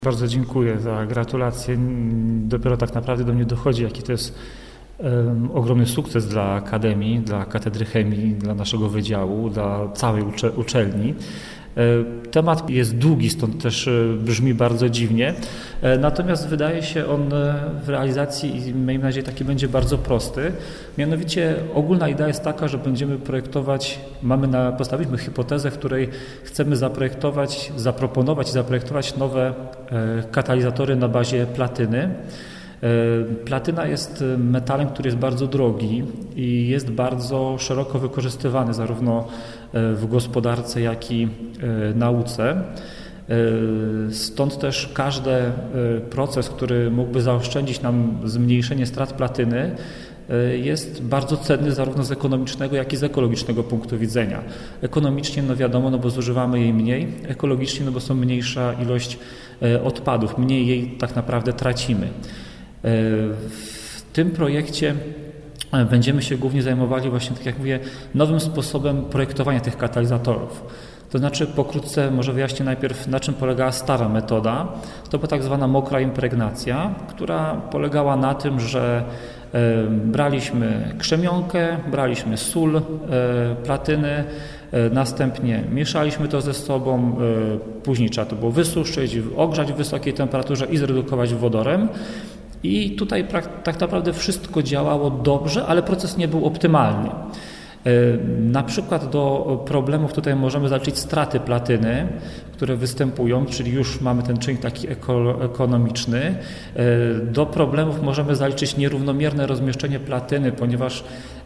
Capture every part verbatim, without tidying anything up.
Bardzo dziękuję za gratulacje. Dopiero tak naprawdę do mnie dochodzi, jaki to jest um, ogromny sukces dla Akademii, dla Katedry Chemii, dla naszego wydziału, dla całej ucze- uczelni. Temat jest długi, stąd też brzmi bardzo dziwnie, natomiast wydaje się on w realizacji i miejmy nadzieję taki będzie bardzo prosty. Mianowicie ogólna idea jest taka, że będziemy projektować, mamy na, postawiliśmy hipotezę, w której chcemy zaprojektować, zaproponować i zaprojektować nowe katalizatory na bazie platyny. Platyna jest metalem, który jest bardzo drogi i jest bardzo szeroko wykorzystywany zarówno w gospodarce, jak i nauce. Stąd też każdy proces, który mógłby zaoszczędzić nam zmniejszenie strat platyny, jest bardzo cenny zarówno z ekonomicznego, jak i z ekologicznego punktu widzenia. Ekonomicznie, no wiadomo, no bo zużywamy jej mniej, ekologicznie, no bo są mniejsza ilość odpadów, mniej jej tak naprawdę tracimy. W tym projekcie będziemy się głównie zajmowali właśnie, tak jak mówię, nowym sposobem projektowania tych katalizatorów. To znaczy pokrótce może wyjaśnię najpierw, na czym polegała stara metoda. To była tak zwana mokra impregnacja, która polegała na tym, że braliśmy krzemionkę, braliśmy sól, platyny, następnie mieszaliśmy to ze sobą, później trzeba to było wysuszyć, ogrzać w wysokiej temperaturze i zredukować wodorem. I tutaj tak naprawdę wszystko działało dobrze, ale proces nie był optymalny. Na przykład do problemów tutaj możemy zaliczyć straty platyny, które występują, czyli już mamy ten czynnik taki ekonomiczny. Do problemów możemy zaliczyć nierównomierne rozmieszczenie platyny, ponieważ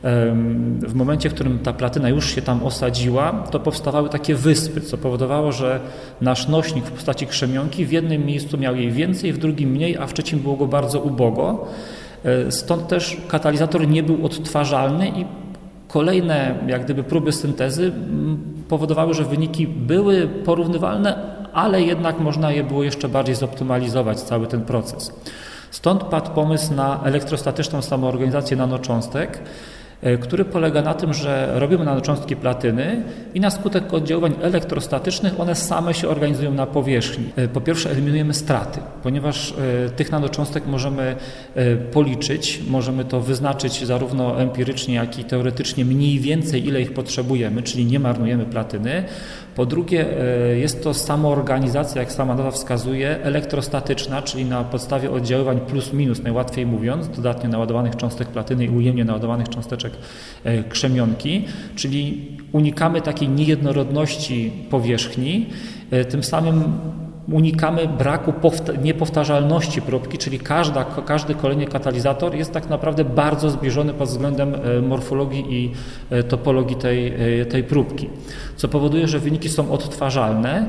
w momencie, w którym ta platyna już się tam osadziła, to powstawały takie wyspy, co powodowało, że nasz nośnik w postaci krzemionki w jednym miejscu miał jej więcej, w drugim mniej, a w trzecim było go bardzo ubogo. Stąd też katalizator nie był odtwarzalny i kolejne jak gdyby próby syntezy powodowały, że wyniki były porównywalne, ale jednak można je było jeszcze bardziej zoptymalizować, cały ten proces. Stąd padł pomysł na elektrostatyczną samoorganizację nanocząstek, który polega na tym, że robimy nanocząstki platyny i na skutek oddziaływań elektrostatycznych one same się organizują na powierzchni. Po pierwsze eliminujemy straty, ponieważ tych nanocząstek możemy policzyć, możemy to wyznaczyć zarówno empirycznie, jak i teoretycznie mniej więcej ile ich potrzebujemy, czyli nie marnujemy platyny. Po drugie jest to samoorganizacja, jak sama nazwa wskazuje, elektrostatyczna, czyli na podstawie oddziaływań plus minus, najłatwiej mówiąc, dodatnio naładowanych cząstek platyny i ujemnie naładowanych cząsteczek krzemionki, czyli unikamy takiej niejednorodności powierzchni, tym samym unikamy braku niepowtarzalności próbki, czyli każda, każdy kolejny katalizator jest tak naprawdę bardzo zbliżony pod względem morfologii i topologii tej, tej próbki, co powoduje, że wyniki są odtwarzalne.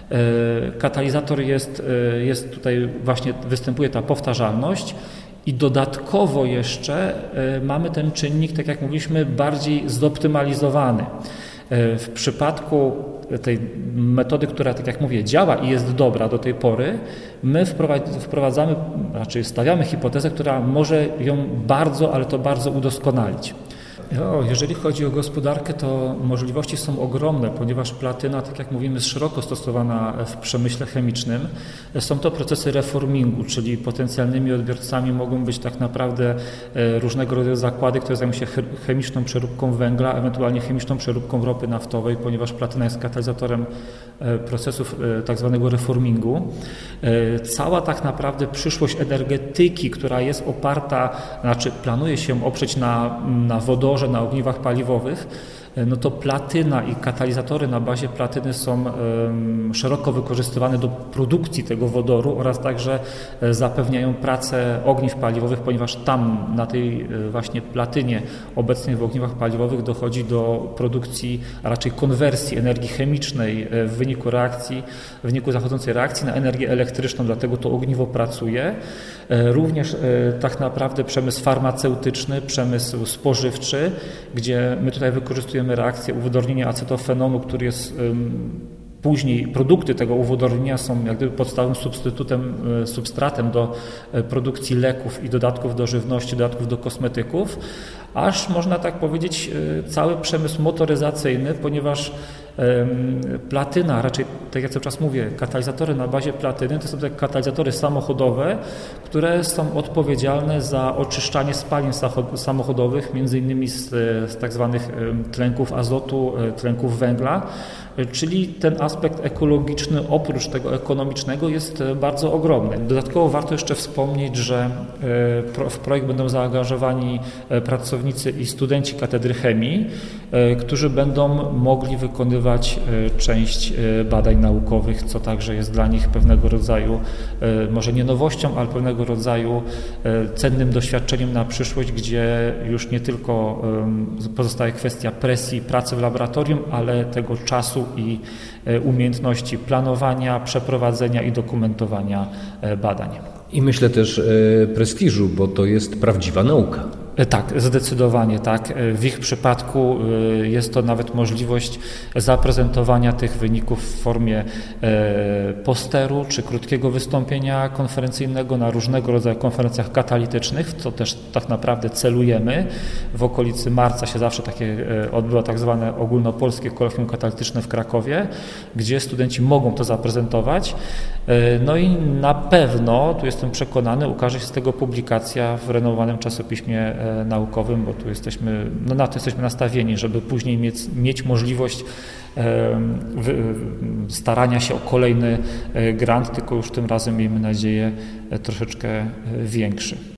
Katalizator jest, jest tutaj właśnie występuje ta powtarzalność. I dodatkowo jeszcze mamy ten czynnik, tak jak mówiliśmy, bardziej zoptymalizowany. W przypadku tej metody, która, tak jak mówię, działa i jest dobra do tej pory, my wprowadzamy, raczej stawiamy hipotezę, która może ją bardzo, ale to bardzo udoskonalić. O, jeżeli chodzi o gospodarkę, to możliwości są ogromne, ponieważ platyna, tak jak mówimy, jest szeroko stosowana w przemyśle chemicznym. Są to procesy reformingu, czyli potencjalnymi odbiorcami mogą być tak naprawdę różnego rodzaju zakłady, które zajmują się chemiczną przeróbką węgla, ewentualnie chemiczną przeróbką ropy naftowej, ponieważ platyna jest katalizatorem procesów tak zwanego reformingu. Cała tak naprawdę przyszłość energetyki, która jest oparta, znaczy planuje się oprzeć na, na wodorze, na ogniwach paliwowych, no to platyna i katalizatory na bazie platyny są um, szeroko wykorzystywane do produkcji tego wodoru oraz także zapewniają pracę ogniw paliwowych, ponieważ tam na tej właśnie platynie obecnej w ogniwach paliwowych dochodzi do produkcji, a raczej konwersji energii chemicznej w wyniku reakcji, w wyniku zachodzącej reakcji na energię elektryczną, dlatego to ogniwo pracuje. Również tak naprawdę przemysł farmaceutyczny, przemysł spożywczy, gdzie my tutaj wykorzystujemy reakcję uwodornienia acetofenonu, który jest później, produkty tego uwodornienia są jak gdyby podstawowym substytutem, substratem do produkcji leków i dodatków do żywności, dodatków do kosmetyków, aż można tak powiedzieć cały przemysł motoryzacyjny, ponieważ platyna, raczej tak jak cały czas mówię, katalizatory na bazie platyny to są te katalizatory samochodowe, które są odpowiedzialne za oczyszczanie spalin samochodowych, między innymi z, z tak zwanych tlenków azotu, tlenków węgla, czyli ten aspekt ekologiczny oprócz tego ekonomicznego jest bardzo ogromny. Dodatkowo warto jeszcze wspomnieć, że w projekt będą zaangażowani pracownicy i studenci katedry chemii, którzy będą mogli wykonywać część badań naukowych, co także jest dla nich pewnego rodzaju, może nie nowością, ale pewnego rodzaju cennym doświadczeniem na przyszłość, gdzie już nie tylko pozostaje kwestia presji pracy w laboratorium, ale tego czasu i umiejętności planowania, przeprowadzenia i dokumentowania badań. I myślę też prestiżu, bo to jest prawdziwa nauka. Tak, zdecydowanie tak. W ich przypadku jest to nawet możliwość zaprezentowania tych wyników w formie posteru czy krótkiego wystąpienia konferencyjnego na różnego rodzaju konferencjach katalitycznych, w co też tak naprawdę celujemy. W okolicy marca się zawsze takie odbywa tak zwane ogólnopolskie kolokwium katalityczne w Krakowie, gdzie studenci mogą to zaprezentować. No i na pewno, tu jestem przekonany, ukaże się z tego publikacja w renomowanym czasopiśmie naukowym, bo tu jesteśmy, no na to jesteśmy nastawieni, żeby później mieć, mieć możliwość e, wy, starania się o kolejny grant, tylko już tym razem miejmy nadzieję troszeczkę większy.